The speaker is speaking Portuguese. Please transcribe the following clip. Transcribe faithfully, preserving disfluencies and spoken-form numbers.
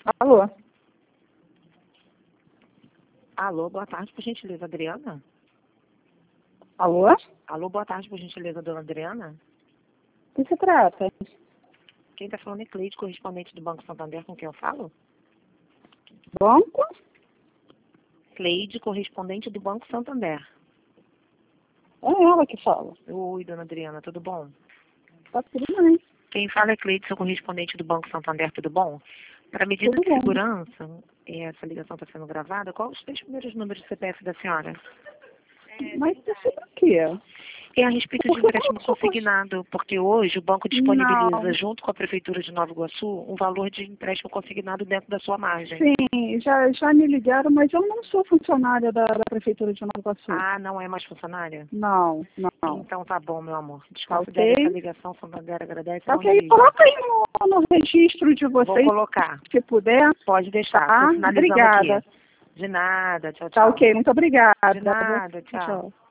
Alô? Alô, boa tarde, por gentileza, Adriana? Alô? Alô, boa tarde, por gentileza, dona Adriana? O que se trata? Quem está falando é Cleide, correspondente do Banco Santander, com quem eu falo? Banco? Cleide, correspondente do Banco Santander. É ela que fala. Oi, dona Adriana, tudo bom? Tá tudo bem. Quem fala é Cleide, sou correspondente do Banco Santander, tudo bom? Para medida Tudo de bom. segurança, essa ligação está sendo gravada, qual os três primeiros números do C P F da senhora? Mas isso pra quê? É a respeito de Porque eu empréstimo não sou cons- consignado, porque hoje o banco Não. disponibiliza, junto com a Prefeitura de Nova Iguaçu, um valor de empréstimo consignado dentro da sua margem. Sim, já, já me ligaram, mas eu não sou funcionária da, da Prefeitura de Nova Iguaçu. Ah, não é mais funcionária? Não, não. Então tá bom, meu amor. Tá Desconsidere ok? essa ligação, Santander agradece, Tá bom ok? dia. Coloca aí no, no registro de Vou vocês, colocar. se puder. Pode deixar, Tá? tô finalizando Obrigada. aqui. De nada, tchau, Tá tchau. ok, muito obrigada. De nada, tchau. Tchau.